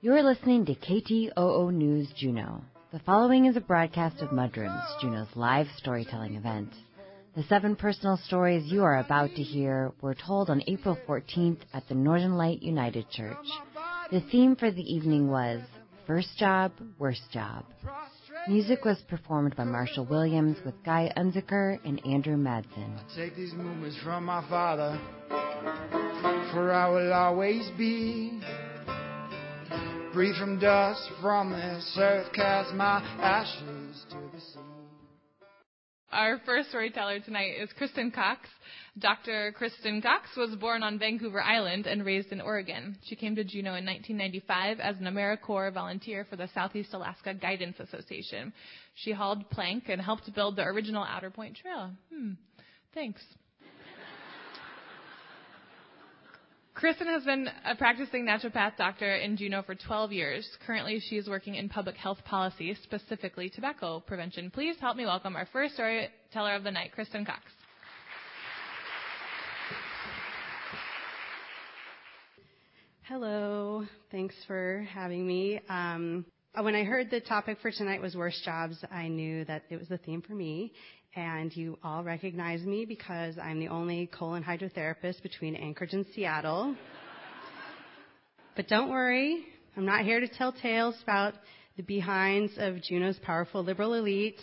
You're listening to KTOO News Juneau. The following is a broadcast of Mudrooms, Juneau's live storytelling event. The 7 personal stories you are about to hear were told on April 14th at the Northern Light United Church. The theme for the evening was First Job, Worst Job. Music was performed by Marshall Williams with Guy Unziker and Andrew Madsen. I take these movements from my father, for I will always be. Breathe from dust from this earth, cast my ashes to the sea. Our first storyteller tonight is Kristen Cox. Dr. Kristen Cox was born on Vancouver Island and raised in Oregon. She came to Juneau in 1995 as an AmeriCorps volunteer for the Southeast Alaska Guidance Association. She hauled plank and helped build the original Outer Point Trail. Thanks. Kristen has been a practicing naturopath doctor in Juneau for 12 years. Currently, she is working in public health policy, specifically tobacco prevention. Please help me welcome our first storyteller of the night, Kristen Cox. Hello. Thanks for having me. When I heard the topic for tonight was worst jobs, I knew that it was the theme for me. And you all recognize me because I'm the only colon hydrotherapist between Anchorage and Seattle. But don't worry, I'm not here to tell tales about the behinds of Juneau's powerful liberal elite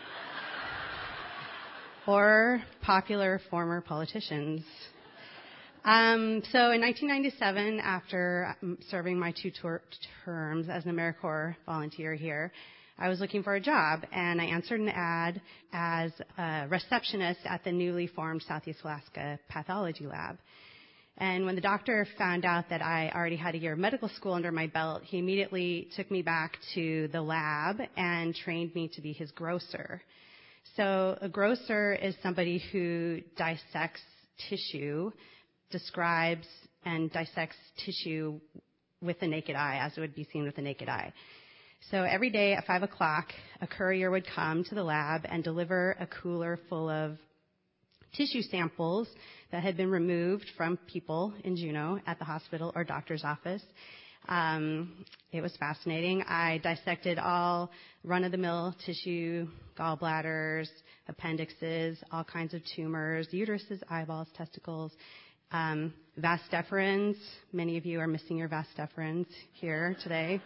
or popular former politicians. So in 1997, after serving my 2 terms as an AmeriCorps volunteer here, I was looking for a job, and I answered an ad as a receptionist at the newly formed Southeast Alaska Pathology Lab. And when the doctor found out that I already had a year of medical school under my belt, he immediately took me back to the lab and trained me to be his grocer. So a grocer is somebody who dissects tissue, describes and dissects tissue with the naked eye, as it would be seen with the naked eye. So every day at 5 o'clock, a courier would come to the lab and deliver a cooler full of tissue samples that had been removed from people in Juneau at the hospital or doctor's office. It was fascinating. I dissected all run-of-the-mill tissue, gallbladders, appendixes, all kinds of tumors, uteruses, eyeballs, testicles, vas deferens. Many of you are missing your vas deferens here today.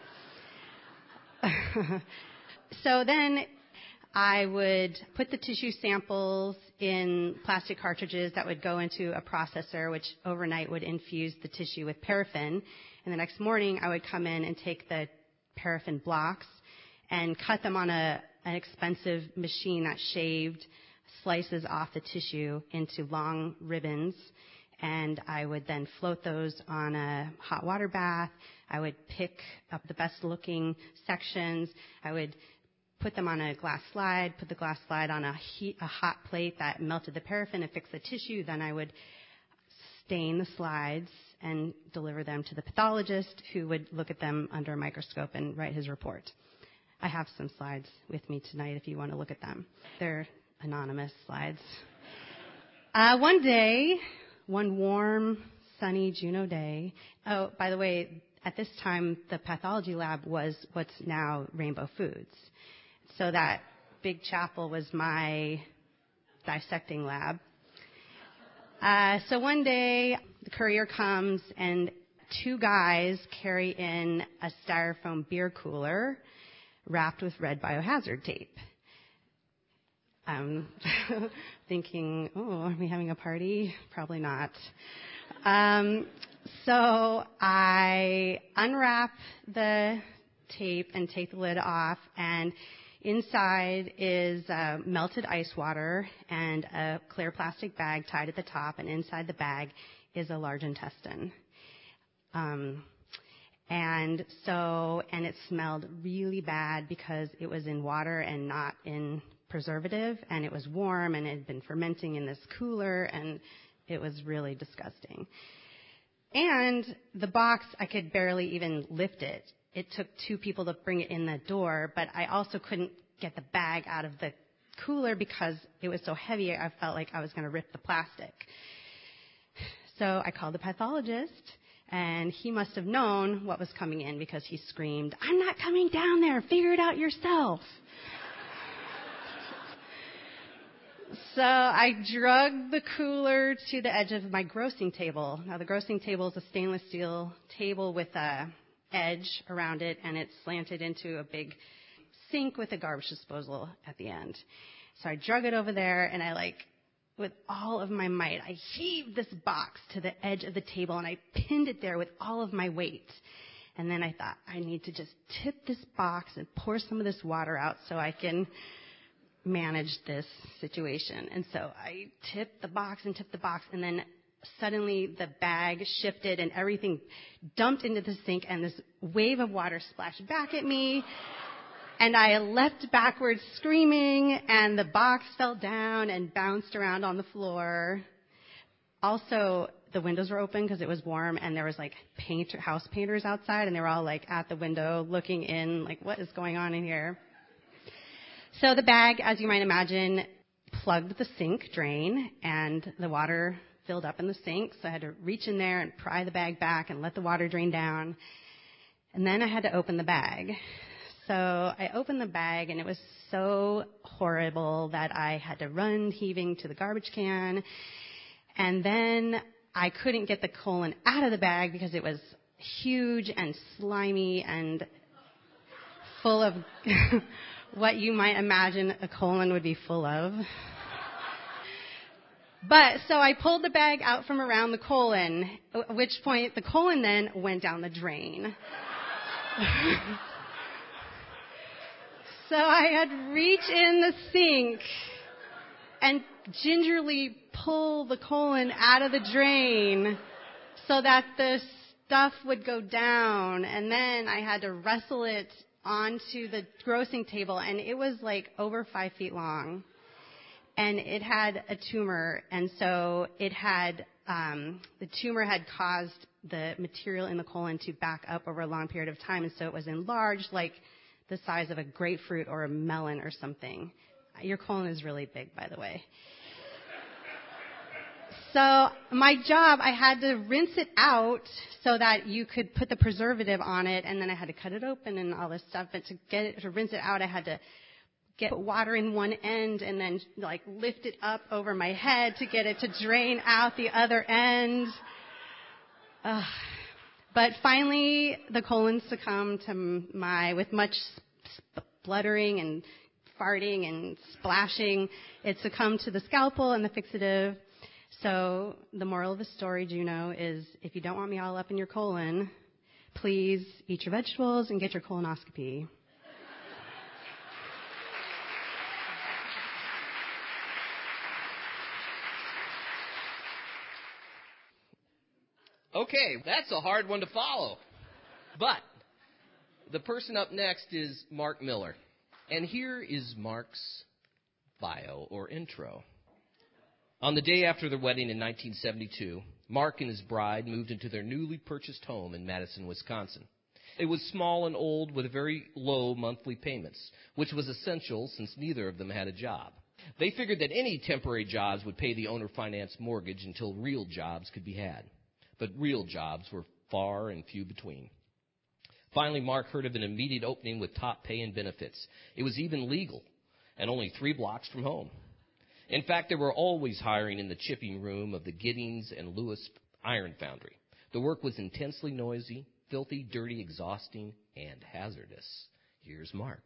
So then I would put the tissue samples in plastic cartridges that would go into a processor, which overnight would infuse the tissue with paraffin. And the next morning, I would come in and take the paraffin blocks and cut them on an expensive machine that shaved slices off the tissue into long ribbons. And I would then float those on a hot water bath. I would pick up the best-looking sections. I would put them on a glass slide, put the glass slide on a hot plate that melted the paraffin and fixed the tissue. Then I would stain the slides and deliver them to the pathologist, who would look at them under a microscope and write his report. I have some slides with me tonight if you want to look at them. They're anonymous slides. One day, one warm, sunny Juneau day. Oh, by the way, at this time, the pathology lab was what's now Rainbow Foods. So that big chapel was my dissecting lab. So one day, the courier comes, and 2 guys carry in a styrofoam beer cooler wrapped with red biohazard tape. I'm thinking, are we having a party? Probably not. So I unwrap the tape and take the lid off, and inside is melted ice water and a clear plastic bag tied at the top, and inside the bag is a large intestine. And it smelled really bad because it was in water and not in preservative, and it was warm, and it had been fermenting in this cooler, and it was really disgusting. And the box, I could barely even lift it. It took 2 people to bring it in the door, but I also couldn't get the bag out of the cooler because it was so heavy, I felt like I was going to rip the plastic. So I called the pathologist, And he must have known what was coming in because he screamed, "I'm not coming down there. Figure it out yourself." So I drug the cooler to the edge of my grossing table. Now, the grossing table is a stainless steel table with a edge around it, and it's slanted into a big sink with a garbage disposal at the end. So I drug it over there, and with all of my might, I heaved this box to the edge of the table, and I pinned it there with all of my weight. And then I thought, I need to just tip this box and pour some of this water out so I can manage this situation. And so I tipped the box, and then suddenly the bag shifted, and everything dumped into the sink, and this wave of water splashed back at me. And I leapt backwards screaming, and the box fell down and bounced around on the floor. Also, the windows were open because it was warm, and there was house painters outside, and they were all at the window looking in, what is going on in here? So the bag, as you might imagine, plugged the sink drain, and the water filled up in the sink. So I had to reach in there and pry the bag back and let the water drain down. And then I had to open the bag. So I opened the bag, and it was so horrible that I had to run heaving to the garbage can. And then I couldn't get the colon out of the bag because it was huge and slimy and full of what you might imagine a colon would be full of. But so I pulled the bag out from around the colon, at which point the colon then went down the drain. So I had to reach in the sink and gingerly pull the colon out of the drain so that the stuff would go down. And then I had to wrestle it onto the grossing table, and it was over 5 feet long. And it had a tumor, and so it had, the tumor had caused the material in the colon to back up over a long period of time, and so it was enlarged the size of a grapefruit or a melon or something. Your colon is really big, by the way. So my job, I had to rinse it out so that you could put the preservative on it, and then I had to cut it open and all this stuff. But to rinse it out, I had to get water in one end and then lift it up over my head to get it to drain out the other end. But finally, the colon succumbed to with much spluttering and farting and splashing. It succumbed to the scalpel and the fixative. So the moral of the story, Juno, is if you don't want me all up in your colon, please eat your vegetables and get your colonoscopy. Okay, that's a hard one to follow. But the person up next is Mark Miller. And here is Mark's bio or intro. On the day after their wedding in 1972, Mark and his bride moved into their newly purchased home in Madison, Wisconsin. It was small and old with very low monthly payments, which was essential since neither of them had a job. They figured that any temporary jobs would pay the owner-financed mortgage until real jobs could be had. But real jobs were far and few between. Finally, Mark heard of an immediate opening with top pay and benefits. It was even legal and only 3 blocks from home. In fact, they were always hiring in the chipping room of the Giddings and Lewis Iron Foundry. The work was intensely noisy, filthy, dirty, exhausting, and hazardous. Here's Mark.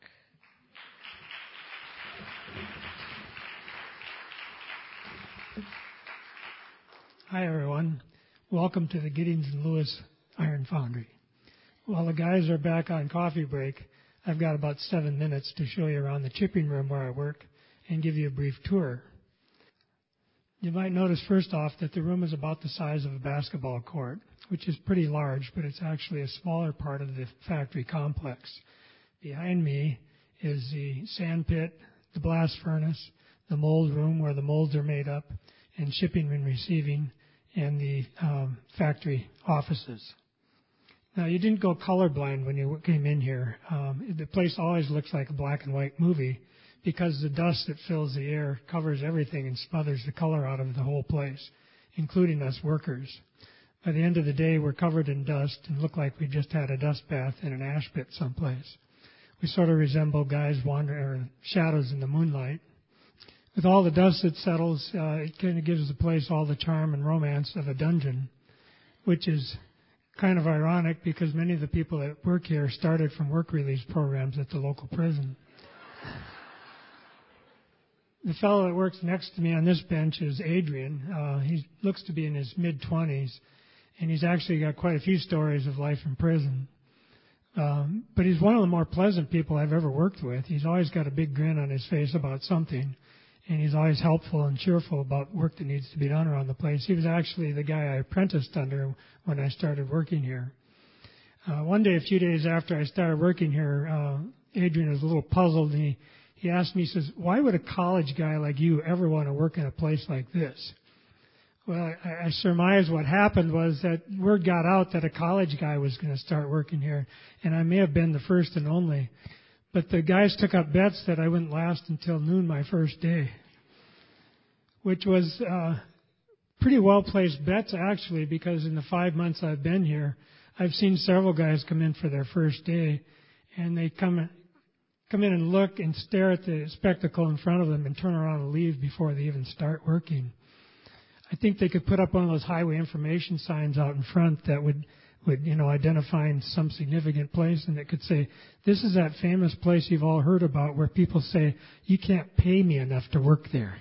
Hi, everyone. Welcome to the Giddings and Lewis Iron Foundry. While the guys are back on coffee break, I've got about 7 minutes to show you around the chipping room where I work and give you a brief tour. You might notice first off that the room is about the size of a basketball court, which is pretty large, but it's actually a smaller part of the factory complex. Behind me is the sand pit, the blast furnace, the mold room where the molds are made up, and shipping and receiving, and the factory offices. Now, you didn't go colorblind when you came in here. The place always looks like a black and white movie because the dust that fills the air covers everything and smothers the color out of the whole place, including us workers. By the end of the day, we're covered in dust and look like we just had a dust bath in an ash pit someplace. We sort of resemble guys wandering, or shadows in the moonlight. With all the dust that settles, it kind of gives the place all the charm and romance of a dungeon, which is kind of ironic because many of the people that work here started from work release programs at the local prison. The fellow that works next to me on this bench is Adrian. He looks to be in his mid-20s, and he's actually got quite a few stories of life in prison. But he's one of the more pleasant people I've ever worked with. He's always got a big grin on his face about something, and he's always helpful and cheerful about work that needs to be done around the place. He was actually the guy I apprenticed under when I started working here. One day, a few days after I started working here, Adrian was a little puzzled, and he asked me, he says, "Why would a college guy like you ever want to work in a place like this?" Well, I surmise what happened was that word got out that a college guy was going to start working here, and I may have been the first and only. But the guys took up bets that I wouldn't last until noon my first day, which was pretty well-placed bets, actually, because in the 5 months I've been here, I've seen several guys come in for their first day, and they come in and look and stare at the spectacle in front of them and turn around and leave before they even start working. I think they could put up one of those highway information signs out in front that would identify some significant place, and it could say, "This is that famous place you've all heard about where people say, you can't pay me enough to work there."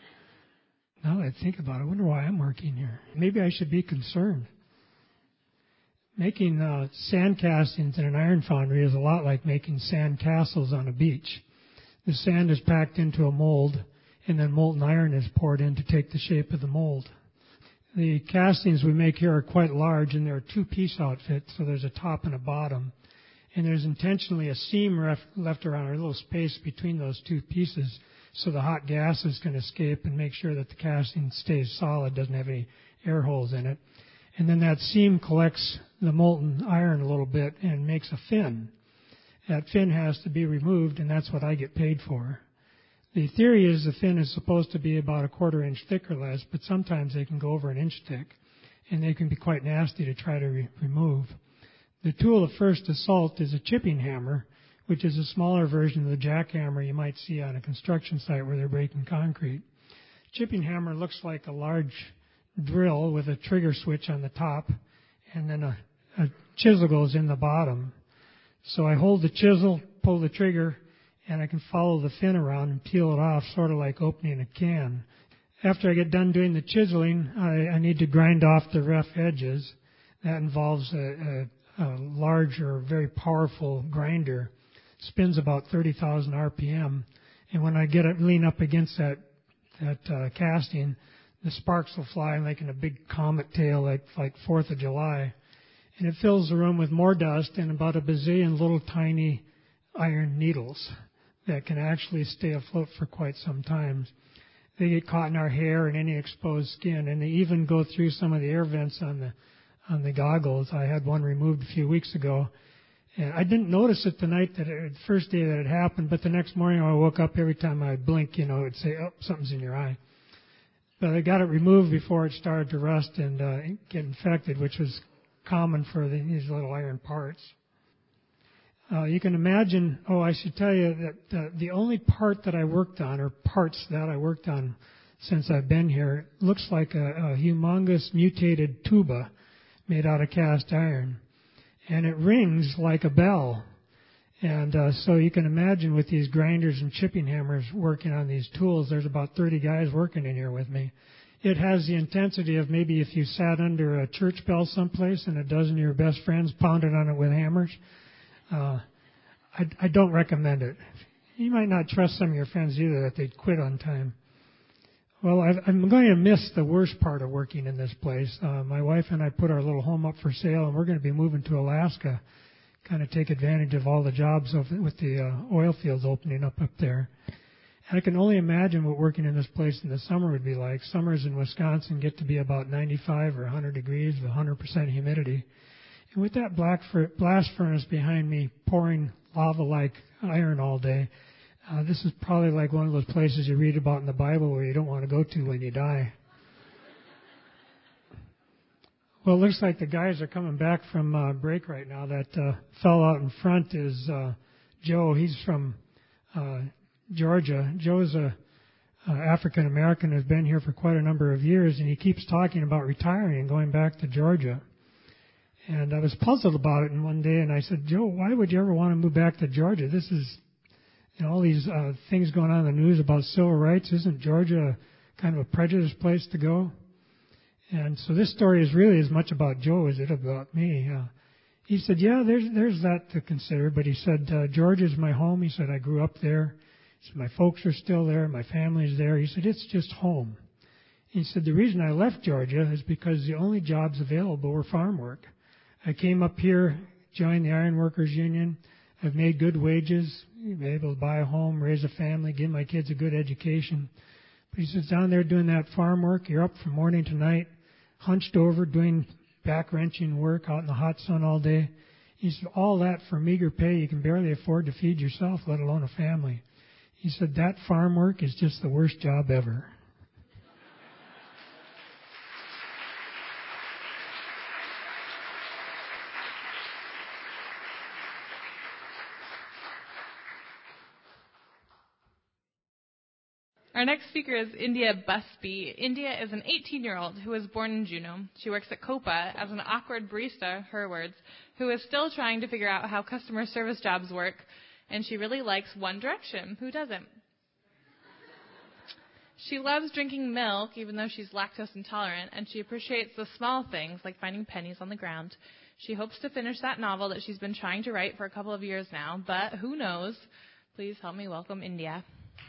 Now that I think about it, I wonder why I'm working here. Maybe I should be concerned. Making sand castings in an iron foundry is a lot like making sand castles on a beach. The sand is packed into a mold, and then molten iron is poured in to take the shape of the mold. The castings we make here are quite large, and they're a two-piece outfit, so there's a top and a bottom. And there's intentionally a seam left around, a little space between those two pieces, so the hot gases can escape and make sure that the casting stays solid, doesn't have any air holes in it. And then that seam collects the molten iron a little bit and makes a fin. That fin has to be removed, and that's what I get paid for. The theory is the fin is supposed to be about a quarter inch thick or less, but sometimes they can go over an inch thick, and they can be quite nasty to try to remove. The tool of first assault is a chipping hammer, which is a smaller version of the jackhammer you might see on a construction site where they're breaking concrete. Chipping hammer looks like a large drill with a trigger switch on the top, and then a chisel goes in the bottom. So I hold the chisel, pull the trigger, and I can follow the fin around and peel it off, sort of like opening a can. After I get done doing the chiseling, I need to grind off the rough edges. That involves a large or very powerful grinder. It spins about 30,000 RPM. And when I get it lean up against that casting, the sparks will fly making a big comet tail like 4th of July. And it fills the room with more dust and about a bazillion little tiny iron needles that can actually stay afloat for quite some time. They get caught in our hair and any exposed skin, and they even go through some of the air vents on the goggles. I had one removed a few weeks ago, and I didn't notice it the first day that it happened, but the next morning when I woke up, every time I blink, it would say, "Oh, something's in your eye." But I got it removed before it started to rust and get infected, which was common for these little iron parts. You can imagine, I should tell you that the only part that I worked on, or parts that I worked on since I've been here, looks like a humongous mutated tuba made out of cast iron. And it rings like a bell. And so you can imagine with these grinders and chipping hammers working on these tools, there's about 30 guys working in here with me. It has the intensity of maybe if you sat under a church bell someplace and a dozen of your best friends pounded on it with hammers. I don't recommend it. You might not trust some of your friends either that they'd quit on time. Well, I'm going to miss the worst part of working in this place. My wife and I put our little home up for sale, and we're going to be moving to Alaska, kind of take advantage of all the jobs with the oil fields opening up there. And I can only imagine what working in this place in the summer would be like. Summers in Wisconsin get to be about 95 or 100 degrees with 100% humidity. And with that blast furnace behind me pouring lava-like iron all day, this is probably like one of those places you read about in the Bible where you don't want to go to when you die. Well, it looks like the guys are coming back from break right now. That fellow out in front is Joe. He's from Georgia. Joe's a African American who's been here for quite a number of years, and he keeps talking about retiring and going back to Georgia. And I was puzzled about it, and one day, and I said, Joe, why would you ever want to move back to Georgia? This is, all these things going on in the news about civil rights. Isn't Georgia kind of a prejudiced place to go? And so this story is really as much about Joe as it is about me. He said, yeah, there's that to consider, but he said, Georgia's my home. He said, I grew up there. He said, my folks are still there. My family's there. He said, it's just home. He said, the reason I left Georgia is because the only jobs available were farm work. I came up here, joined the Iron Workers Union. I've made good wages, been able to buy a home, raise a family, give my kids a good education. But he says, down there doing that farm work, you're up from morning to night, hunched over, doing back-wrenching work out in the hot sun all day. He said, all that for meager pay, you can barely afford to feed yourself, let alone a family. He said, that farm work is just the worst job ever. Our next speaker is India Busby. India is an 18-year-old who was born in Juneau. She works at Copa as an awkward barista, her words, who is still trying to figure out how customer service jobs work, and she really likes One Direction. Who doesn't? She loves drinking milk, even though she's lactose intolerant, and she appreciates the small things, like finding pennies on the ground. She hopes to finish that novel that she's been trying to write for a couple of years now, but who knows? Please help me welcome India.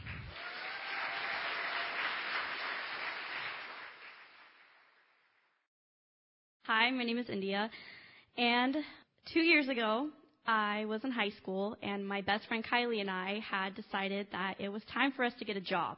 Hi, my name is India, and 2 years ago, I was in high school, and my best friend Kylie and I had decided that it was time for us to get a job.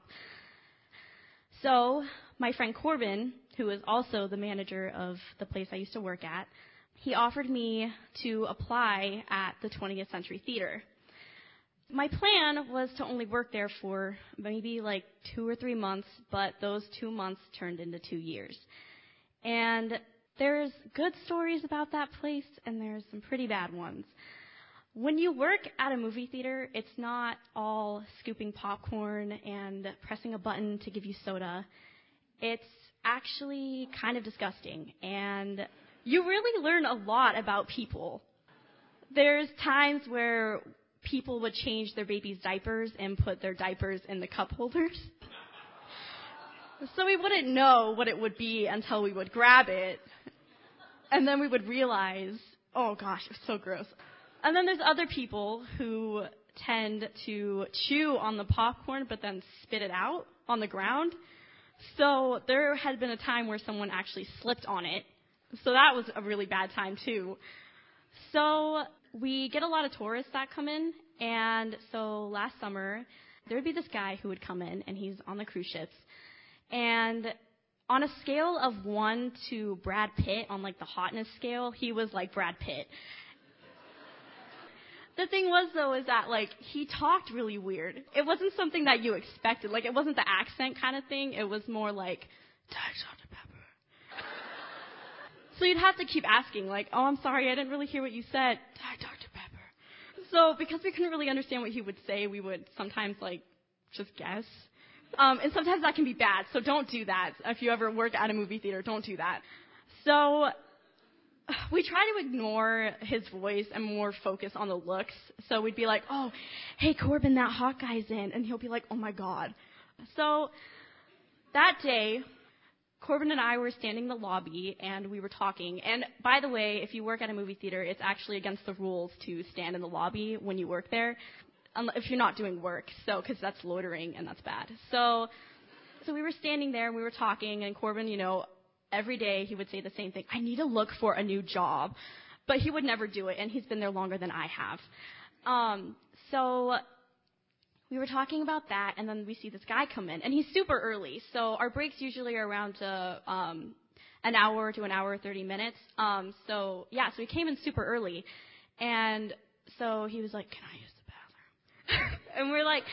So my friend Corbin, who is also the manager of the place I used to work at, he offered me to apply at the 20th Century Theater. My plan was to only work there for maybe like 2 or 3 months, but those 2 months turned into 2 years. And there's good stories about that place, and there's some pretty bad ones. When you work at a movie theater, it's not all scooping popcorn and pressing a button to give you soda. It's actually kind of disgusting, and you really learn a lot about people. There's times where people would change their baby's diapers and put their diapers in the cup holders. So we wouldn't know what it would be until we would grab it. And then we would realize, oh gosh, it was so gross. And then there's other people who tend to chew on the popcorn but then spit it out on the ground. So there had been a time where someone actually slipped on it. So that was a really bad time too. So we get a lot of tourists that come in. And so last summer, there would be this guy who would come in, and he's on the cruise ships. And on a scale of 1 to Brad Pitt, on like the hotness scale, he was like Brad Pitt. The thing was, though, is that like he talked really weird. It wasn't something that you expected. Like it wasn't the accent kind of thing. It was more like, Dr. Pepper. So you'd have to keep asking, like, oh, I'm sorry, I didn't really hear what you said. Dr. Pepper. So because we couldn't really understand what he would say, we would sometimes like just guess. And sometimes that can be bad, so don't do that. If you ever work at a movie theater, don't do that. So we try to ignore his voice and more focus on the looks. So we'd be like, oh, hey, Corbin, that hot guy's in. And he'll be like, oh, my God. So that day, Corbin and I were standing in the lobby, and we were talking. And by the way, if you work at a movie theater, it's actually against the rules to stand in the lobby when you work there. If you're not doing work, so because that's loitering and that's bad. So we were standing there and we were talking, and Corbin, every day he would say the same thing: I need to look for a new job, but he would never do it, and he's been there longer than I have. So we were talking about that, and then we see this guy come in, and he's super early. So our breaks usually are around an hour to an hour 30 minutes. So he came in super early, and so he was like, "Can I use?" And we're like,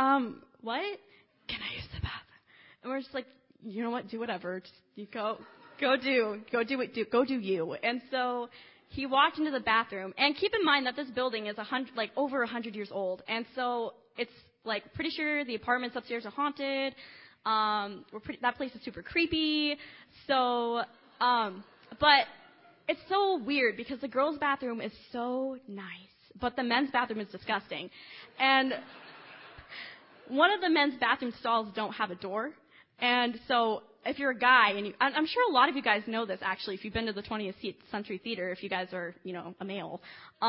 what? Can I use the bathroom? And we're just like, you know what? Do whatever. Just you go Go do you. And so he walked into the bathroom, and keep in mind that this building is over 100 years old, and so it's like pretty sure the apartments upstairs are haunted. That place is super creepy. So, but it's so weird because the girls' bathroom is so nice, but the men's bathroom is disgusting. And one of the men's bathroom stalls don't have a door. And so if you're a guy, and I'm sure a lot of you guys know this actually, if you've been to the 20th Century Theater, if you guys are, a male.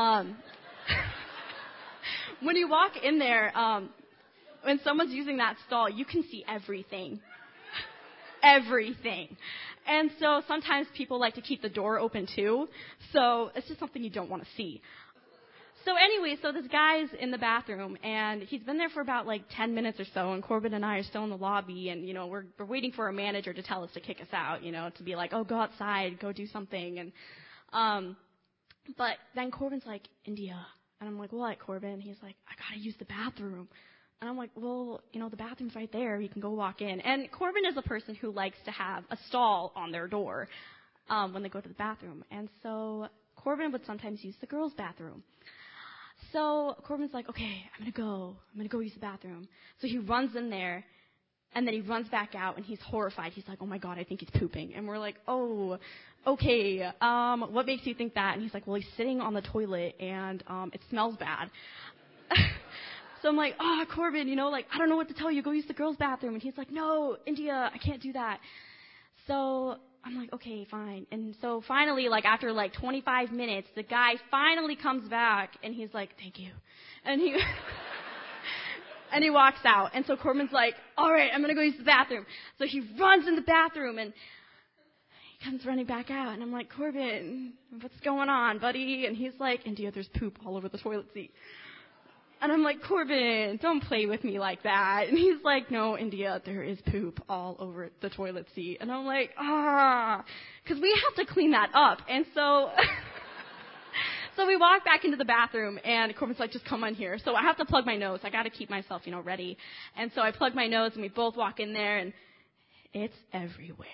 When you walk in there, when someone's using that stall, you can see everything. Everything. And so sometimes people like to keep the door open too. So it's just something you don't want to see. So anyway, so this guy's in the bathroom, and he's been there for about 10 minutes or so, and Corbin and I are still in the lobby, and, we're waiting for our manager to tell us to kick us out, to be like, oh, go outside, go do something. And, but then Corbin's like, India. And I'm like, what, Corbin? He's like, I got to use the bathroom. And I'm like, well, the bathroom's right there. You can go walk in. And Corbin is a person who likes to have a stall on their door when they go to the bathroom. And so Corbin would sometimes use the girls' bathroom. So Corbin's like, okay, I'm going to go use the bathroom. So he runs in there, and then he runs back out, and he's horrified. He's like, oh, my God, I think he's pooping. And we're like, oh, okay, what makes you think that? And he's like, well, he's sitting on the toilet, and it smells bad. So I'm like, oh, Corbin, I don't know what to tell you. Go use the girls' bathroom. And he's like, no, India, I can't do that. So I'm like, okay, fine. And so finally, after 25 minutes, the guy finally comes back, and he's like, thank you. And he and he walks out. And so Corbin's like, all right, I'm going to go use the bathroom. So he runs in the bathroom, and he comes running back out. And I'm like, Corbin, what's going on, buddy? And he's like, India, there's poop all over the toilet seat. And I'm like, Corbin, don't play with me like that. And he's like, no, India, there is poop all over the toilet seat. And I'm like, because we have to clean that up. And so, so we walk back into the bathroom, and Corbin's like, just come on here. So I have to plug my nose. I got to keep myself, ready. And so I plug my nose, and we both walk in there, and it's everywhere.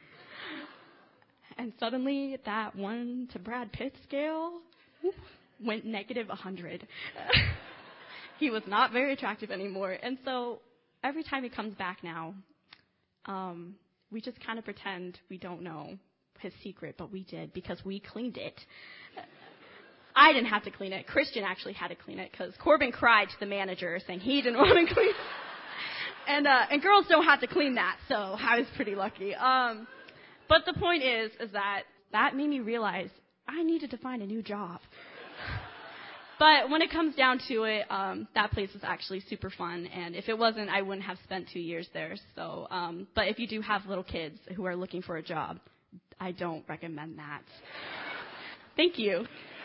And suddenly, that 1 to Brad Pitt scale went negative 100. He was not very attractive anymore. And so every time he comes back now, we just kind of pretend we don't know his secret, but we did because we cleaned it. I didn't have to clean it. Christian actually had to clean it because Corbin cried to the manager saying he didn't want to clean it. And girls don't have to clean that, so I was pretty lucky. But the point is that made me realize I needed to find a new job. But when it comes down to it, that place is actually super fun. And if it wasn't, I wouldn't have spent 2 years there. So, but if you do have little kids who are looking for a job, I don't recommend that. Thank you.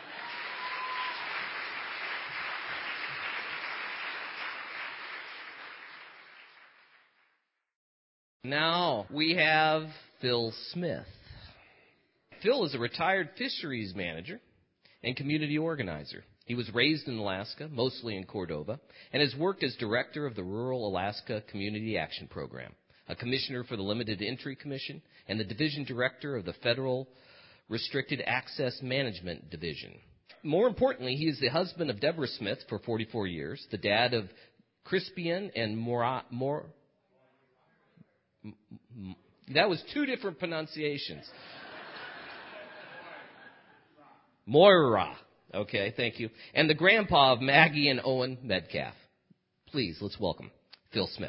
Now we have Phil Smith. Phil is a retired fisheries manager and community organizer. He was raised in Alaska, mostly in Cordova, and has worked as director of the Rural Alaska Community Action Program, a commissioner for the Limited Entry Commission, and the division director of the Federal Restricted Access Management Division. More importantly, he is the husband of Deborah Smith for 44 years, the dad of Crispian and that was 2 different pronunciations. Moira. Okay, thank you. And the grandpa of Maggie and Owen Metcalf. Please, let's welcome Phil Smith.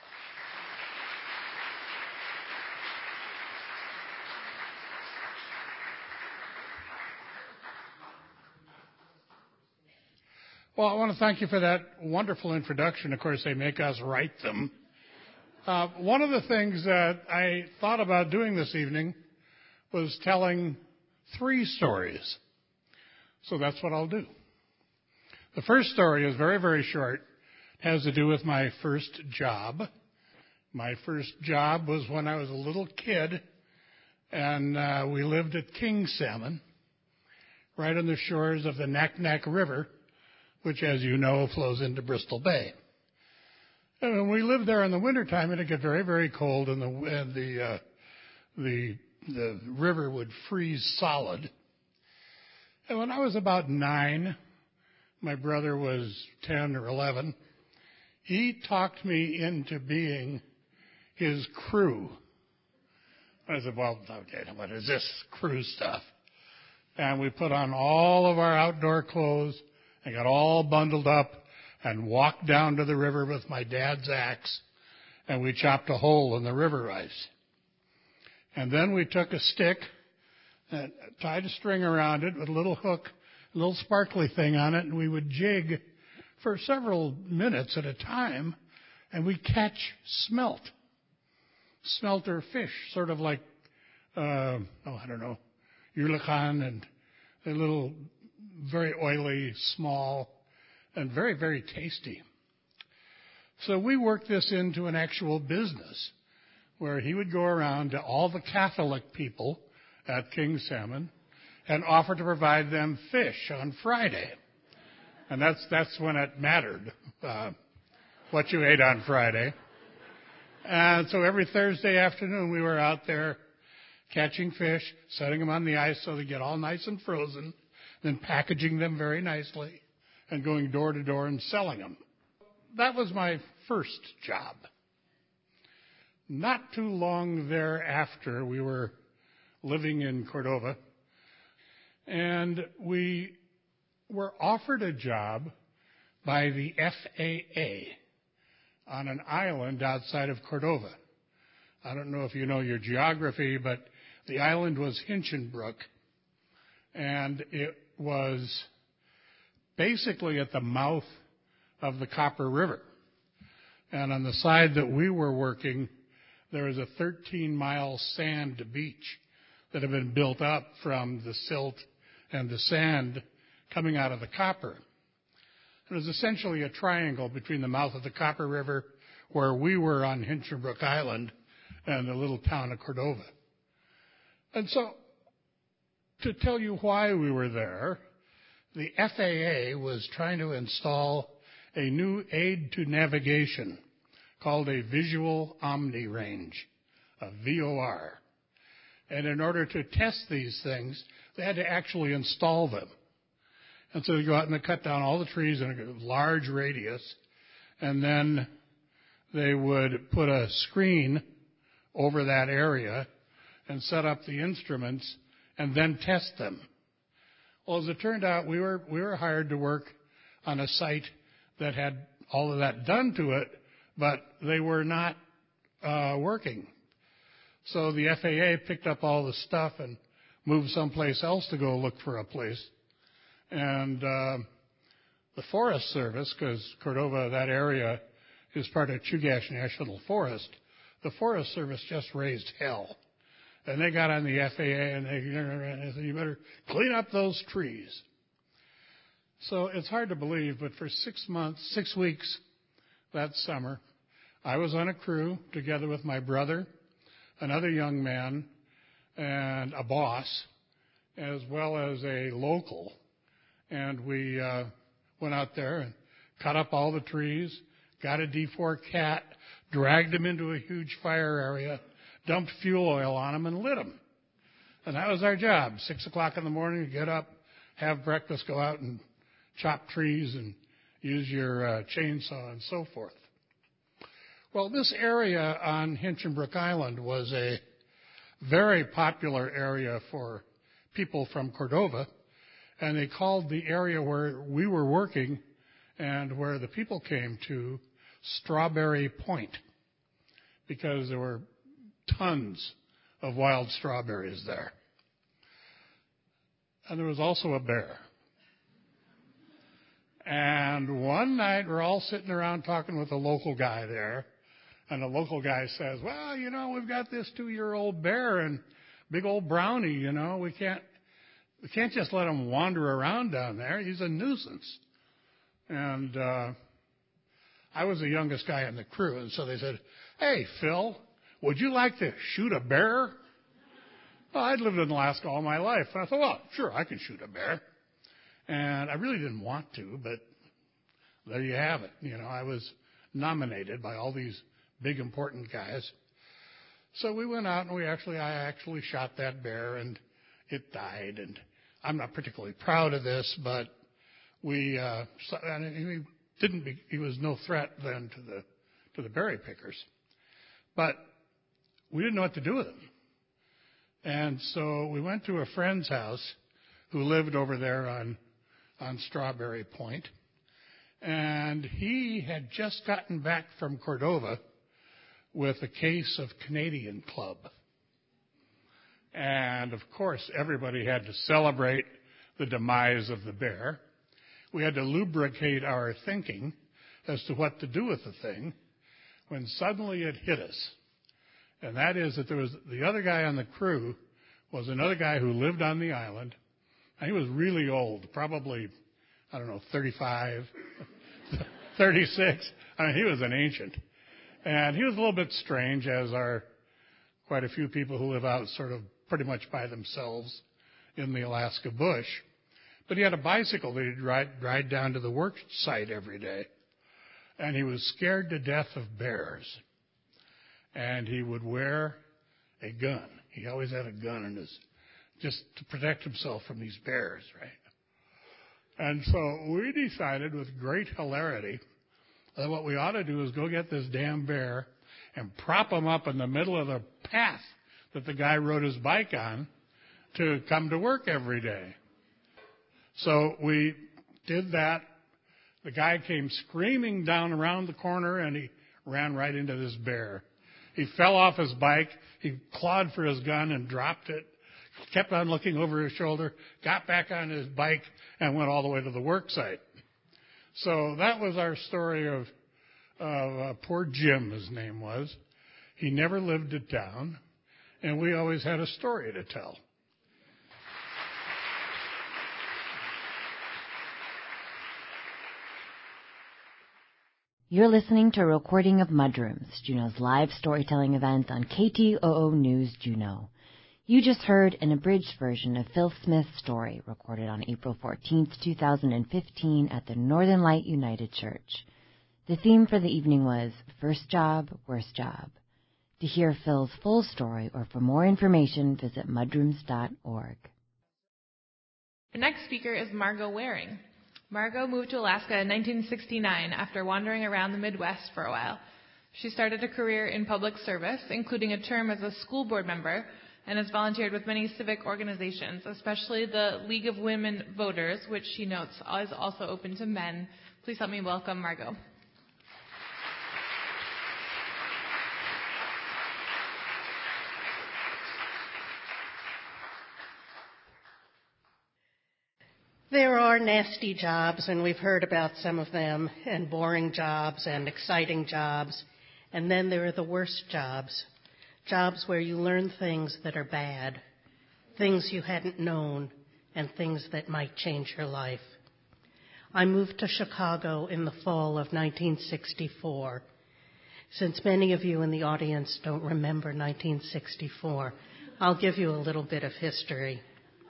Well, I want to thank you for that wonderful introduction. Of course, they make us write them. One of the things that I thought about doing this evening was telling 3 stories. So that's what I'll do. The first story is very, very short. It has to do with my first job. My first job was when I was a little kid, and we lived at King Salmon, right on the shores of the Naknek River, which, as you know, flows into Bristol Bay. And when we lived there in the wintertime, it'd get very, very cold, and the the river would freeze solid. And when I was about 9, my brother was 10 or 11, he talked me into being his crew. I said, well, okay, what is this crew stuff? And we put on all of our outdoor clothes and got all bundled up and walked down to the river with my dad's axe, and we chopped a hole in the river ice. And then we took a stick and tied a string around it with a little hook, a little sparkly thing on it, and we would jig for several minutes at a time, and we'd catch smelt or fish, sort of like, Yurlakan, and they're little, very oily, small, and very, very tasty. So we worked this into an actual business where he would go around to all the Catholic people at King Salmon and offer to provide them fish on Friday. And that's when it mattered, what you ate on Friday. And so every Thursday afternoon we were out there catching fish, setting them on the ice so they get all nice and frozen, then packaging them very nicely and going door to door and selling them. That was my first job. Not too long thereafter, we were living in Cordova, and we were offered a job by the FAA on an island outside of Cordova. I don't know if you know your geography, but the island was Hinchinbrook, and it was basically at the mouth of the Copper River. And on the side that we were working, there was a 13-mile sand beach that had been built up from the silt and the sand coming out of the copper. It was essentially a triangle between the mouth of the Copper River, where we were on Hinchinbrook Island, and the little town of Cordova. And so, to tell you why we were there, the FAA was trying to install a new aid to navigation called a Visual Omni Range, a VOR. And in order to test these things, they had to actually install them. And so they go out and they cut down all the trees in a large radius, and then they would put a screen over that area and set up the instruments and then test them. Well, as it turned out, we were hired to work on a site that had all of that done to it, but they were not working. So the FAA picked up all the stuff and moved someplace else to go look for a place. And the Forest Service, because Cordova, that area, is part of Chugach National Forest, the Forest Service just raised hell. And they got on the FAA and they said, you better clean up those trees. So it's hard to believe, but for 6 weeks that summer, I was on a crew together with my brother, another young man, and a boss, as well as a local. And we went out there and cut up all the trees, got a D4 cat, dragged them into a huge fire area, dumped fuel oil on them, and lit them. And that was our job. 6 o'clock in the morning, get up, have breakfast, go out and chop trees and use your chainsaw and so forth. Well, this area on Hinchinbrook Island was a very popular area for people from Cordova, and they called the area where we were working and where the people came to Strawberry Point, because there were tons of wild strawberries there. And there was also a bear. And one night we're all sitting around talking with a local guy there, and the local guy says, well, you know, we've got this 2-year-old bear and big old brownie, you know, we can't just let him wander around down there. He's a nuisance. And I was the youngest guy in the crew, and so they said, hey, Phil, would you like to shoot a bear? Well, I'd lived in Alaska all my life, and I thought, well, sure, I can shoot a bear. And I really didn't want to, but there you have it. You know, I was nominated by all these big, important guys. So we went out and I actually shot that bear, and it died. And I'm not particularly proud of this, but he was no threat then to the berry pickers. But we didn't know what to do with him. And so we went to a friend's house who lived over there on Strawberry Point. And he had just gotten back from Cordova with a case of Canadian Club. And, of course, everybody had to celebrate the demise of the bear. We had to lubricate our thinking as to what to do with the thing when suddenly it hit us. And that is that there was the other guy on the crew was another guy who lived on the island. And he was really old, probably, 35, 36. He was an ancient. And he was a little bit strange, as are quite a few people who live out sort of pretty much by themselves in the Alaska bush. But he had a bicycle that he'd ride down to the work site every day. And he was scared to death of bears. And he would wear a gun. He always had a gun in just to protect himself from these bears, right? And so we decided with great hilarity that what we ought to do is go get this damn bear and prop him up in the middle of the path that the guy rode his bike on to come to work every day. So we did that. The guy came screaming down around the corner, and he ran right into this bear. He fell off his bike. He clawed for his gun and dropped it, kept on looking over his shoulder, got back on his bike, and went all the way to the work site. So that was our story of poor Jim, his name was. He never lived it down, and we always had a story to tell. You're listening to a recording of Mudrooms, Juneau's live storytelling event on KTOO News Juneau. You just heard an abridged version of Phil Smith's story recorded on April 14, 2015 at the Northern Light United Church. The theme for the evening was First Job, Worst Job. To hear Phil's full story or for more information, visit mudrooms.org. Our next speaker is Margot Waring. Margot moved to Alaska in 1969 after wandering around the Midwest for a while. She started a career in public service, including a term as a school board member, and has volunteered with many civic organizations, especially the League of Women Voters, which she notes is also open to men. Please help me welcome Margot. There are nasty jobs, and we've heard about some of them, and boring jobs and exciting jobs. And then there are the worst jobs, jobs where you learn things that are bad, things you hadn't known, and things that might change your life. I moved to Chicago in the fall of 1964. Since many of you in the audience don't remember 1964, I'll give you a little bit of history.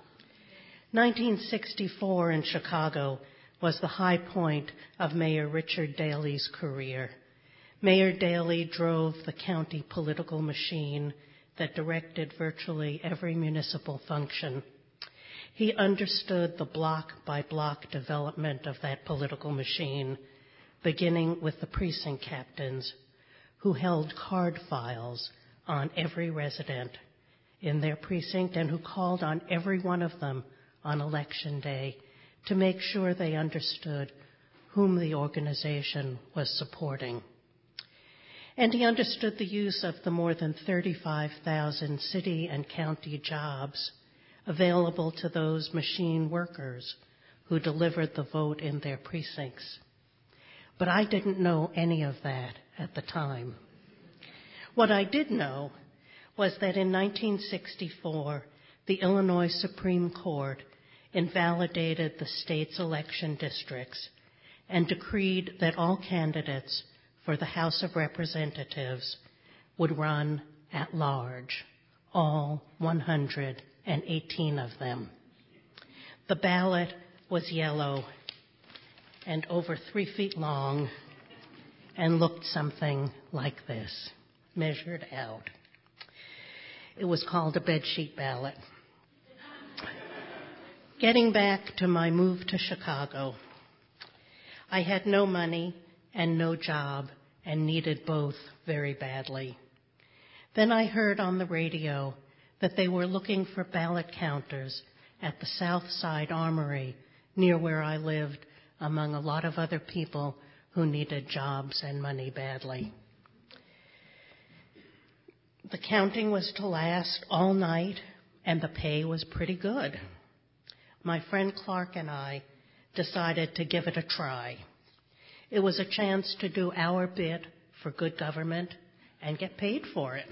1964 in Chicago was the high point of Mayor Richard Daley's career. Mayor Daley drove the county political machine that directed virtually every municipal function. He understood the block-by-block development of that political machine, beginning with the precinct captains, who held card files on every resident in their precinct and who called on every one of them on election day to make sure they understood whom the organization was supporting. And he understood the use of the more than 35,000 city and county jobs available to those machine workers who delivered the vote in their precincts. But I didn't know any of that at the time. What I did know was that in 1964, the Illinois Supreme Court invalidated the state's election districts and decreed that all candidates for the House of Representatives would run at large, all 118 of them. The ballot was yellow and over 3 feet long and looked something like this, measured out. It was called a bedsheet ballot. Getting back to my move to Chicago, I had no money and no job and needed both very badly. Then I heard on the radio that they were looking for ballot counters at the South Side Armory near where I lived, among a lot of other people who needed jobs and money badly. The counting was to last all night, and the pay was pretty good. My friend Clark and I decided to give it a try. It was a chance to do our bit for good government and get paid for it.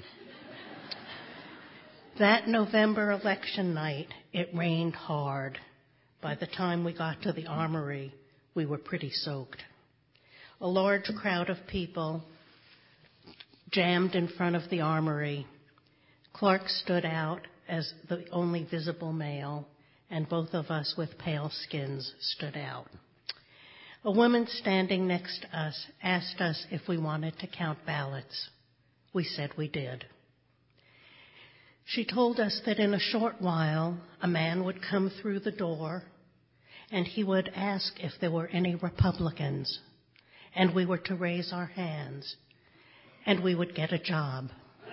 That November election night, it rained hard. By the time we got to the Armory, we were pretty soaked. A large crowd of people jammed in front of the Armory. Clark stood out as the only visible male, and both of us with pale skins stood out. A woman standing next to us asked us if we wanted to count ballots. We said we did. She told us that in a short while, a man would come through the door, and he would ask if there were any Republicans, and we were to raise our hands, and we would get a job.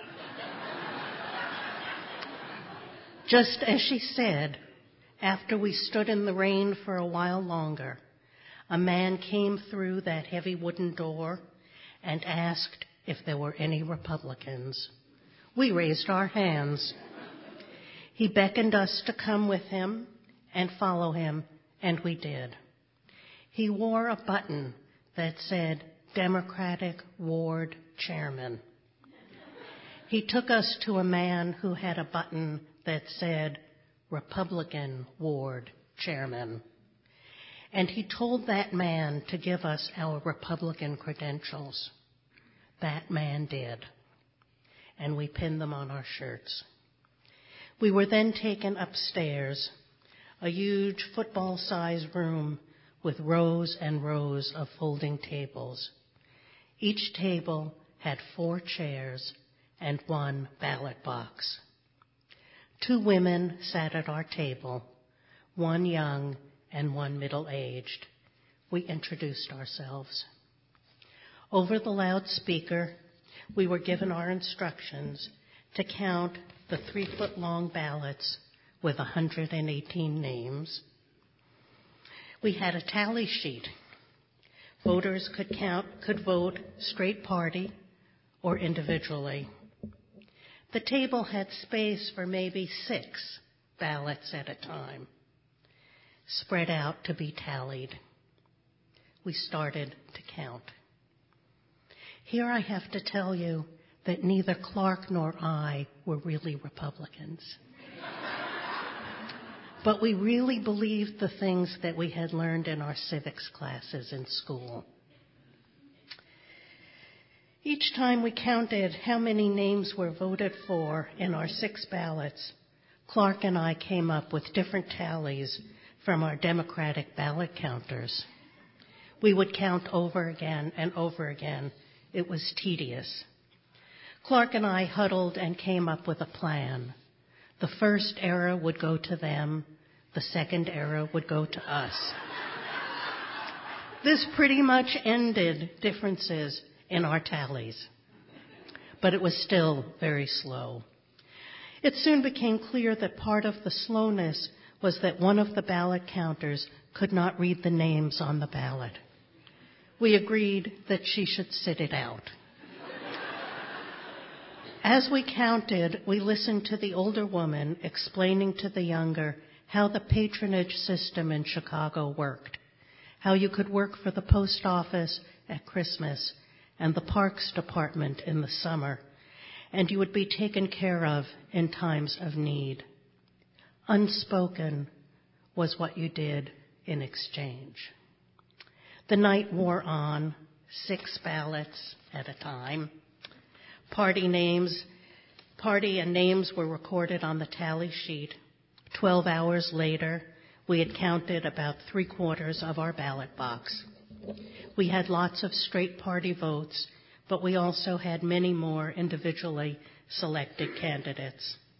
Just as she said, after we stood in the rain for a while longer, a man came through that heavy wooden door and asked if there were any Republicans. We raised our hands. He beckoned us to come with him and follow him, and we did. He wore a button that said Democratic Ward Chairman. He took us to a man who had a button that said Republican Ward Chairman. And he told that man to give us our Republican credentials. That man did. And we pinned them on our shirts. We were then taken upstairs, a huge football-sized room with rows and rows of folding tables. Each table had 4 chairs and 1 ballot box. 2 women sat at our table, 1 young and 1 middle-aged. We introduced ourselves. Over the loudspeaker, we were given our instructions to count the 3-foot-long ballots with 118 names. We had a tally sheet. Voters could vote straight party or individually. The table had space for maybe 6 ballots at a time, spread out to be tallied. We started to count. Here I have to tell you that neither Clark nor I were really Republicans. But we really believed the things that we had learned in our civics classes in school. Each time we counted how many names were voted for in our 6 ballots, Clark and I came up with different tallies from our Democratic ballot counters. We would count over again and over again. It was tedious. Clark and I huddled and came up with a plan. The first error would go to them. The second error would go to us. This pretty much ended differences in our tallies. But it was still very slow. It soon became clear that part of the slowness was that one of the ballot counters could not read the names on the ballot. We agreed that she should sit it out. As we counted, we listened to the older woman explaining to the younger how the patronage system in Chicago worked, how you could work for the post office at Christmas and the Parks Department in the summer, and you would be taken care of in times of need. Unspoken was what you did in exchange. The night wore on, 6 ballots at a time. Party and names were recorded on the tally sheet. 12 hours later, we had counted about 3/4 of our ballot box. We had lots of straight party votes, but we also had many more individually selected candidates.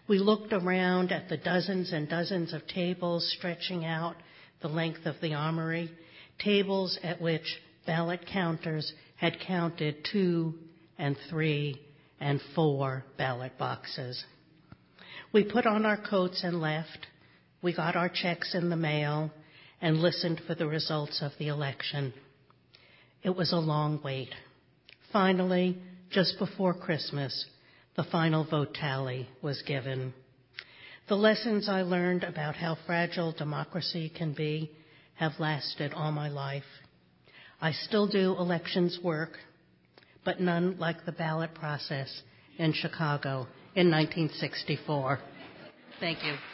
We looked around at the dozens and dozens of tables stretching out the length of the armory, tables at which ballot counters had counted 2 and 3 and 4 ballot boxes. We put on our coats and left. We got our checks in the mail and listened for the results of the election. It was a long wait. Finally, just before Christmas, the final vote tally was given. The lessons I learned about how fragile democracy can be have lasted all my life. I still do elections work, but none like the ballot process in Chicago in 1964. Thank you.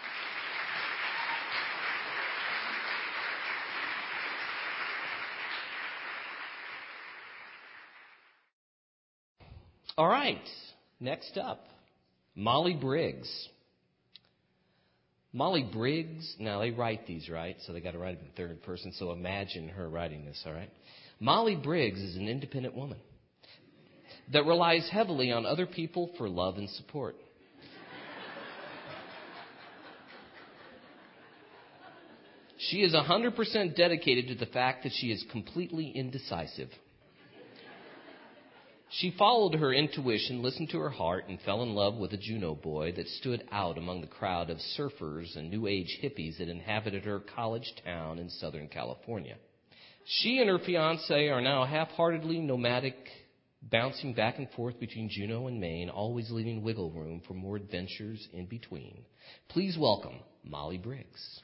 All right, next up, Molly Briggs. Molly Briggs, now they write these, right? So they got to write them in third person, so imagine her writing this, all right? Molly Briggs is an independent woman that relies heavily on other people for love and support. She is 100% dedicated to the fact that she is completely indecisive. She followed her intuition, listened to her heart, and fell in love with a Juneau boy that stood out among the crowd of surfers and New Age hippies that inhabited her college town in Southern California. She and her fiancé are now half-heartedly nomadic, bouncing back and forth between Juneau and Maine, always leaving wiggle room for more adventures in between. Please welcome Molly Briggs.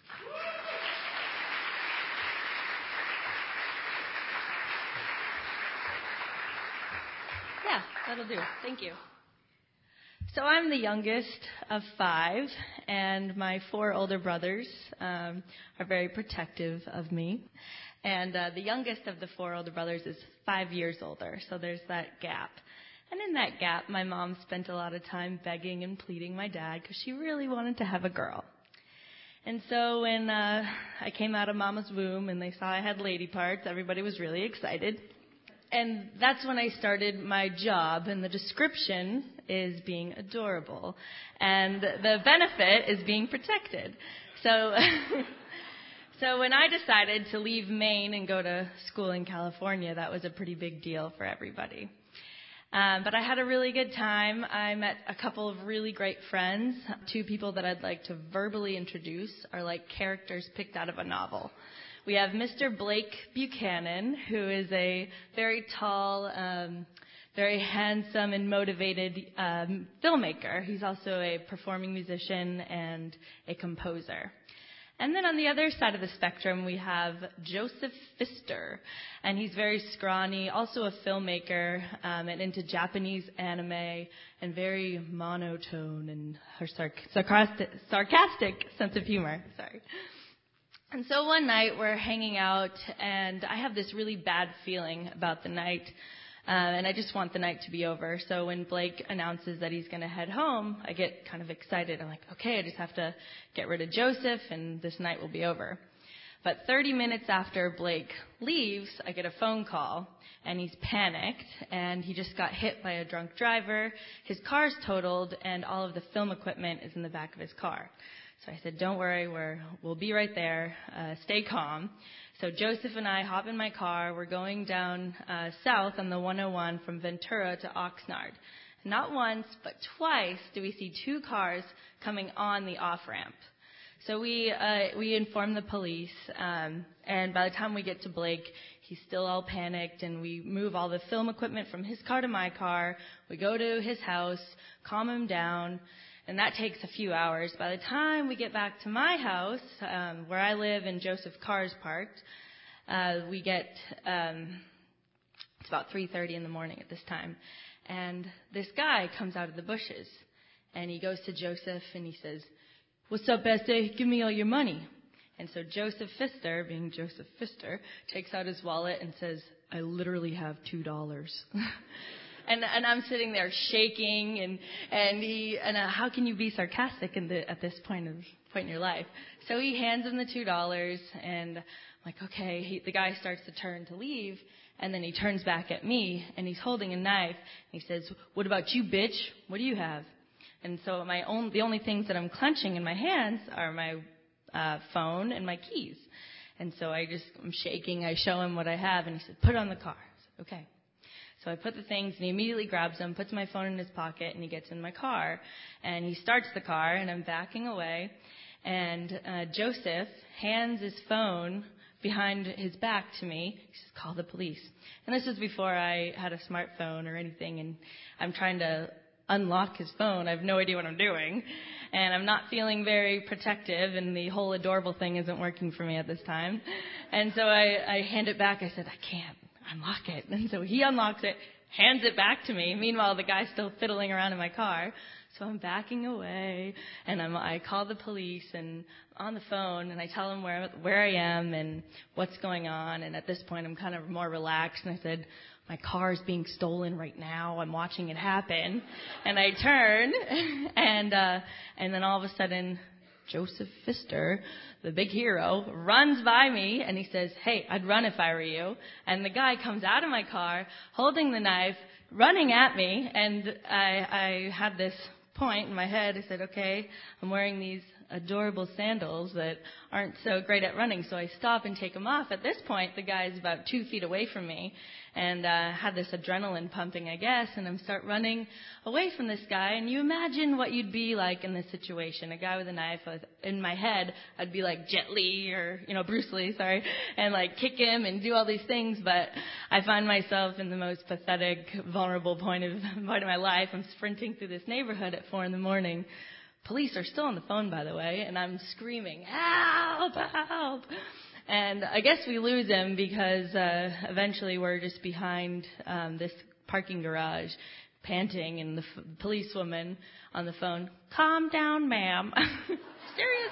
That'll do. Thank you. So I'm the youngest of 5, and my 4 older brothers are very protective of me. And the youngest of the 4 older brothers is 5 years older, so there's that gap. And in that gap, my mom spent a lot of time begging and pleading my dad because she really wanted to have a girl. And so when I came out of Mama's womb and they saw I had lady parts, everybody was really excited. And that's when I started my job, and the description is being adorable. And the benefit is being protected. So so when I decided to leave Maine and go to school in California, that was a pretty big deal for everybody. But I had a really good time. I met a couple of really great friends. 2 people that I'd like to verbally introduce are like characters picked out of a novel. We have Mr. Blake Buchanan, who is a very tall, very handsome and motivated filmmaker. He's also a performing musician and a composer. And then on the other side of the spectrum, we have Joseph Pfister, and he's very scrawny, also a filmmaker and into Japanese anime and very monotone and her sarcastic sense of humor. Sorry. And so one night we're hanging out, and I have this really bad feeling about the night, and I just want the night to be over. So when Blake announces that he's going to head home, I get kind of excited. I'm like, okay, I just have to get rid of Joseph, and this night will be over. But 30 minutes after Blake leaves, I get a phone call, and he's panicked, and he just got hit by a drunk driver. His car's totaled, and all of the film equipment is in the back of his car. So I said, don't worry, we'll be right there. Stay calm. So Joseph and I hop in my car. We're going down south on the 101 from Ventura to Oxnard. Not once, but twice do we see 2 cars coming on the off-ramp. So we inform the police, and by the time we get to Blake, he's still all panicked, and we move all the film equipment from his car to my car. We go to his house, calm him down. And that takes a few hours. By the time we get back to my house, where I live and Joseph's car is parked, we get, it's about 3:30 in the morning at this time. And this guy comes out of the bushes. And he goes to Joseph and he says, "What's up, Bessie? Give me all your money." And so Joseph Pfister, being Joseph Pfister, takes out his wallet and says, "I literally have $2. And I'm sitting there shaking, and how can you be sarcastic at this point in your life? So he hands him the $2, and I'm like, okay. The guy starts to turn to leave, and then he turns back at me, and he's holding a knife, and he says, "What about you, bitch? What do you have?" And so the only things that I'm clenching in my hands are my phone and my keys. And so I'm shaking. I show him what I have, and he said, "Put it on the car." I said, "Okay." So I put the things, and he immediately grabs them, puts my phone in his pocket, and he gets in my car. And he starts the car, and I'm backing away. And Joseph hands his phone behind his back to me. He says, "Call the police." And this was before I had a smartphone or anything, and I'm trying to unlock his phone. I have no idea what I'm doing, and I'm not feeling very protective, and the whole adorable thing isn't working for me at this time. And so I hand it back. I said, "I can't unlock it." And so he unlocks it, hands it back to me. Meanwhile, the guy's still fiddling around in my car. So I'm backing away, and I call the police, and on the phone, and I tell them where I am and what's going on. And at this point, I'm kind of more relaxed, and I said, "My car is being stolen right now. I'm watching it happen." And I turn, and then all of a sudden, Joseph Pfister, the big hero, runs by me, and he says, "Hey, I'd run if I were you." And the guy comes out of my car, holding the knife, running at me, and I had this point in my head. I said, "Okay, I'm wearing these adorable sandals that aren't so great at running." So I stop and take them off. At this point, the guy's about 2 feet away from me, and had this adrenaline pumping, I guess, and I start running away from this guy. And you imagine what you'd be like in this situation. A guy with a knife. In my head, I'd be like Jet Li or, Bruce Lee, and like kick him and do all these things. But I find myself in the most pathetic, vulnerable point of my life. I'm sprinting through this neighborhood at 4 a.m. Police are still on the phone, by the way, and I'm screaming, "Help, help!" And I guess we lose him because eventually we're just behind this parking garage, panting, and the policewoman on the phone, "Calm down, ma'am." Serious.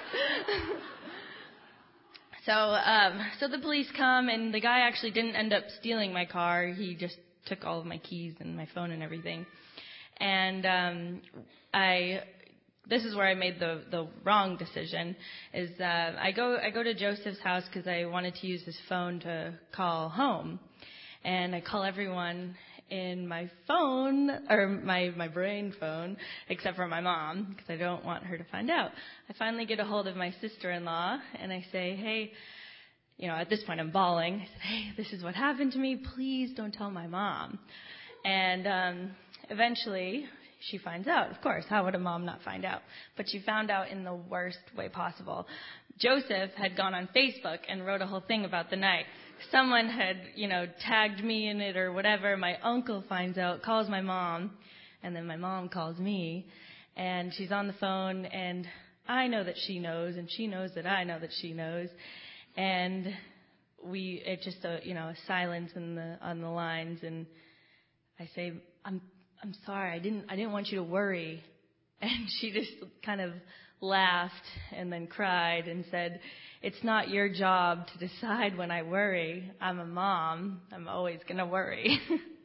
So the police come, and the guy actually didn't end up stealing my car. He just took all of my keys and my phone and everything. And this is where I made the wrong decision, is I go to Joseph's house because I wanted to use his phone to call home. And I call everyone in my phone, or my brain phone, except for my mom, because I don't want her to find out. I finally get a hold of my sister-in-law, and I say, "Hey," at this point I'm bawling. I said, "Hey, this is what happened to me. Please don't tell my mom." And eventually she finds out. Of course, how would a mom not find out? But she found out in the worst way possible. Joseph had gone on Facebook and wrote a whole thing about the night. Someone had, tagged me in it or whatever. My uncle finds out, calls my mom, and then my mom calls me. And she's on the phone, and I know that she knows, and she knows that I know that she knows. And it's just a silence on the lines, and I say, I'm sorry, I didn't want you to worry." And she just kind of laughed and then cried and said, "It's not your job to decide when I worry. I'm a mom. I'm always going to worry."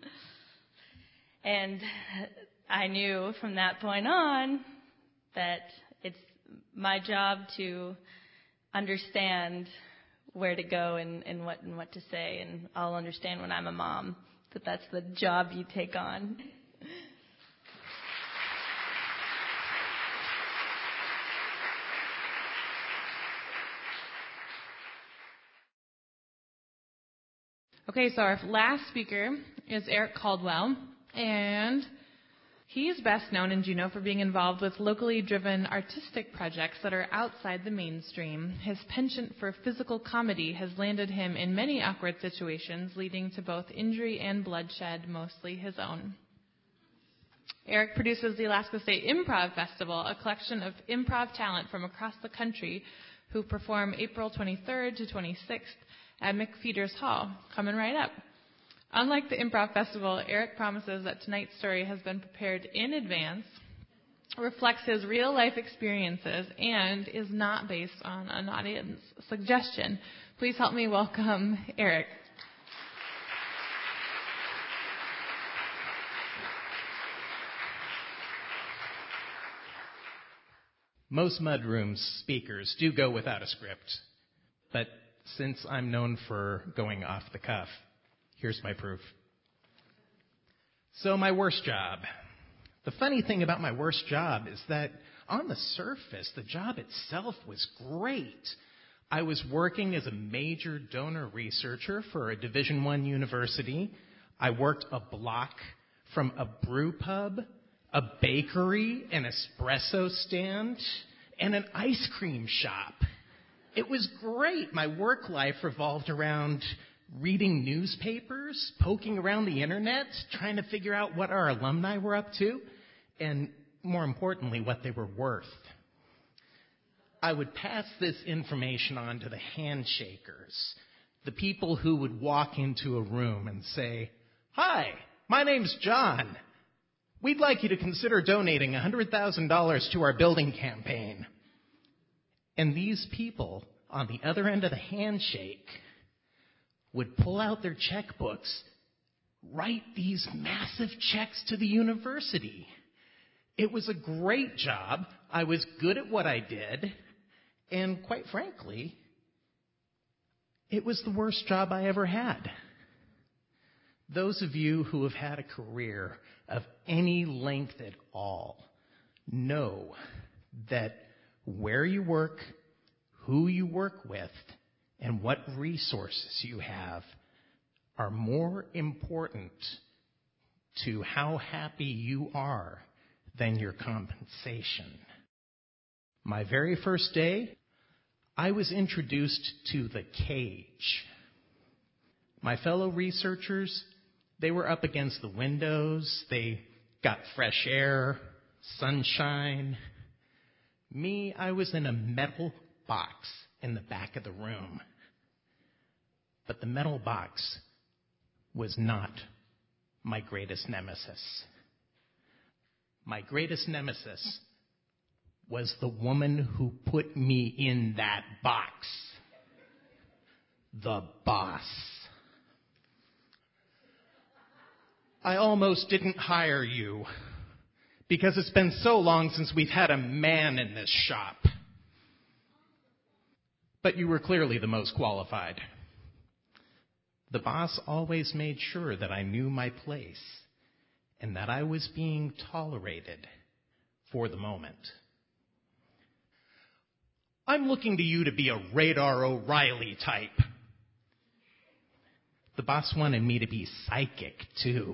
And I knew from that point on that it's my job to understand where to go and what to say, and I'll understand when I'm a mom that that's the job you take on. Okay, so our last speaker is Eric Caldwell, and he's best known in Juneau for being involved with locally driven artistic projects that are outside the mainstream. His penchant for physical comedy has landed him in many awkward situations, leading to both injury and bloodshed, mostly his own. Eric produces the Alaska State Improv Festival, a collection of improv talent from across the country who perform April 23rd to 26th at McFeeters Hall. Coming right up. Unlike the Improv Festival, Eric promises that tonight's story has been prepared in advance, reflects his real-life experiences, and is not based on an audience suggestion. Please help me welcome Eric. Most mudroom speakers do go without a script, but since I'm known for going off the cuff, here's my proof. So my worst job, The funny thing about my worst job is that on the surface, the job itself was great. I was working as a major donor researcher for a Division I university. I worked a block from a brew pub, a bakery, an espresso stand, and an ice cream shop. It was great. My work life revolved around reading newspapers, poking around the internet, trying to figure out what our alumni were up to, and more importantly, what they were worth. I would pass this information on to the handshakers, the people who would walk into a room and say, "Hi, my name's John. We'd like you to consider donating $100,000 to our building campaign." And these people on the other end of the handshake would pull out their checkbooks, write these massive checks to the university. It was a great job. I was good at what I did. And quite frankly, it was the worst job I ever had. Those of you who have had a career of any length at all know that where you work, who you work with, and what resources you have are more important to how happy you are than your compensation. My very first day, I was introduced to the cage. My fellow researchers, they were up against the windows. They got fresh air, sunshine. Me, I was in a metal box in the back of the room. But the metal box was not my greatest nemesis. My greatest nemesis was the woman who put me in that box. The boss. I almost didn't hire you because it's been so long since we've had a man in this shop. But you were clearly the most qualified. The boss always made sure that I knew my place and that I was being tolerated for the moment. I'm looking to you to be a Radar O'Reilly type. The boss wanted me to be psychic, too.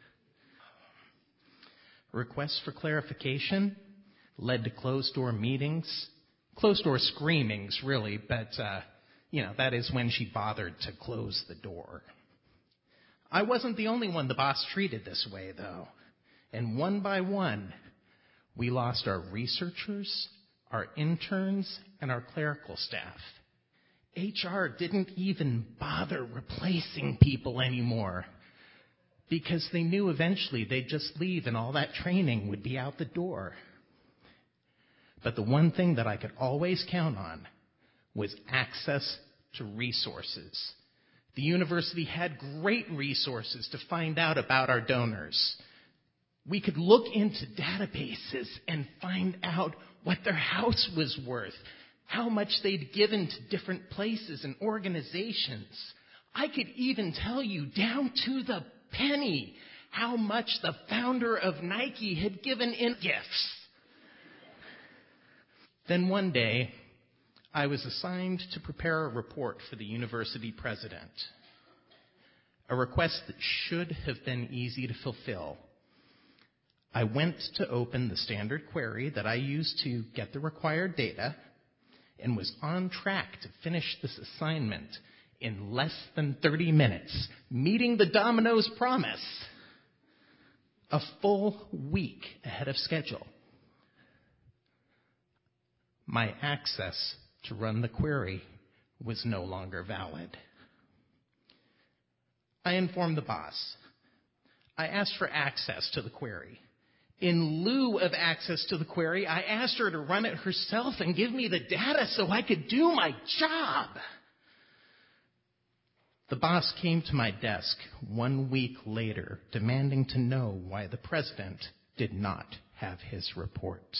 Requests for clarification led to closed-door meetings. Closed-door screamings, really, but, that is when she bothered to close the door. I wasn't the only one the boss treated this way, though. And one by one, we lost our researchers, our interns, and our clerical staff. HR didn't even bother replacing people anymore because they knew eventually they'd just leave and all that training would be out the door. But the one thing that I could always count on was access to resources. The university had great resources to find out about our donors. We could look into databases and find out what their house was worth, how much they'd given to different places and organizations. I could even tell you down to the penny how much the founder of Nike had given in gifts. Then one day, I was assigned to prepare a report for the university president, a request that should have been easy to fulfill. I went to open the standard query that I used to get the required data and was on track to finish this assignment in less than 30 minutes, meeting the Domino's promise, a full week ahead of schedule. My access to run the query was no longer valid. I informed the boss. I asked for access to the query. In lieu of access to the query, I asked her to run it herself and give me the data so I could do my job. The boss came to my desk 1 week later, demanding to know why the president did not have his report.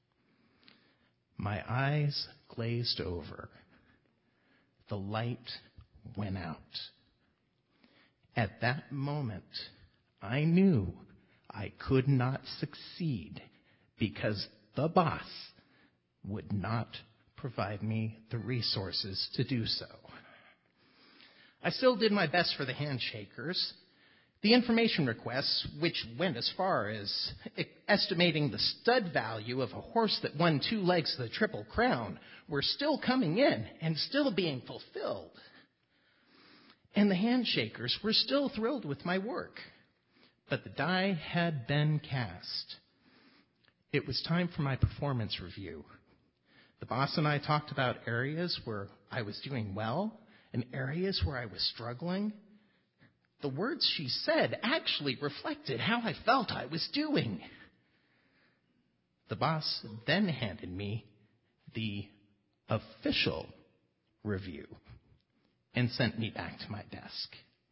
My eyes glazed over. The light went out. At that moment, I knew I could not succeed because the boss would not provide me the resources to do so. I still did my best for the handshakers. The information requests, which went as far as estimating the stud value of a horse that won 2 legs of the Triple Crown, were still coming in and still being fulfilled. And the handshakers were still thrilled with my work. But the die had been cast. It was time for my performance review. The boss and I talked about areas where I was doing well and areas where I was struggling. The words she said actually reflected how I felt I was doing. The boss then handed me the official review and sent me back to my desk.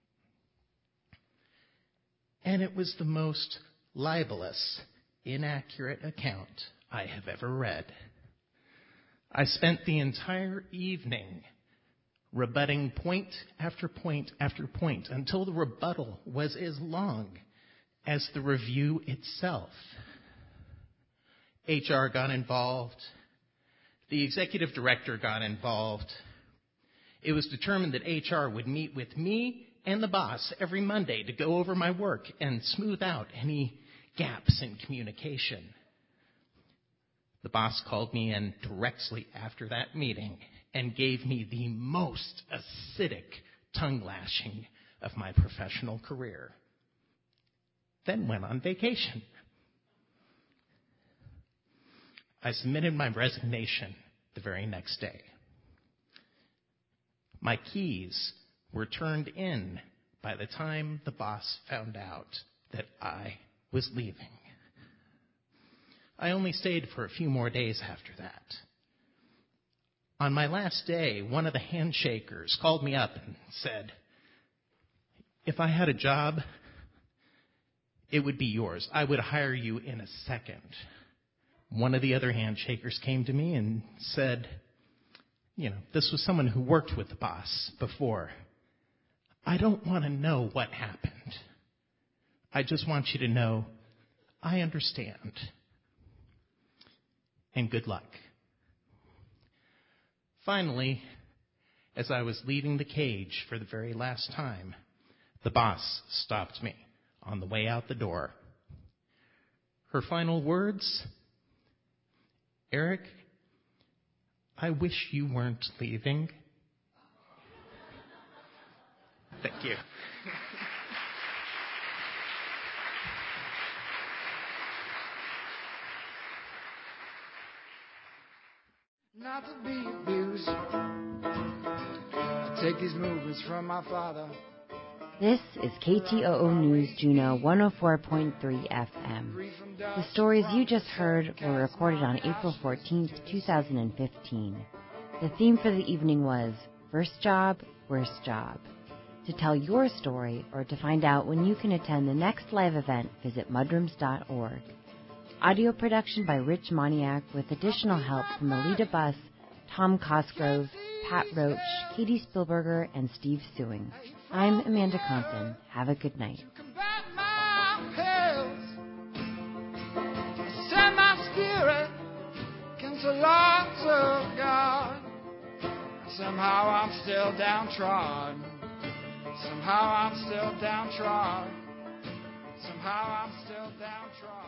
And it was the most libelous, inaccurate account I have ever read. I spent the entire evening rebutting point after point after point until the rebuttal was as long as the review itself. HR got involved. The executive director got involved. It was determined that HR would meet with me and the boss every Monday to go over my work and smooth out any gaps in communication. The boss called me in directly after that meeting and gave me the most acidic tongue lashing of my professional career. Then went on vacation. I submitted my resignation the very next day. My keys were turned in by the time the boss found out that I was leaving. I only stayed for a few more days after that. On my last day, one of the handshakers called me up and said, "If I had a job, it would be yours. I would hire you in a second." One of the other handshakers came to me and said, this was someone who worked with the boss before. "I don't want to know what happened. I just want you to know I understand. And good luck." Finally, as I was leaving the cage for the very last time, the boss stopped me on the way out the door. Her final words, "Eric, I wish you weren't leaving." Thank you. Not to be abused. I take these movements from my father. This is KTOO News Juneau 104.3 FM. The stories you just heard were recorded on April 14th, 2015. The theme for the evening was First Job, Worst Job. To tell your story or to find out when you can attend the next live event, visit mudrooms.org. Audio production by Rich Moniak with additional help from Alita Buss, Tom Cosgrove, Pat Roach, Katie Spielberger, and Steve Sewing. I'm Amanda Compton. Have a good night. Send my spirit against the laws of God. Somehow I'm still downtrodden. Somehow I'm still downtrodden. Somehow I'm still downtrodden.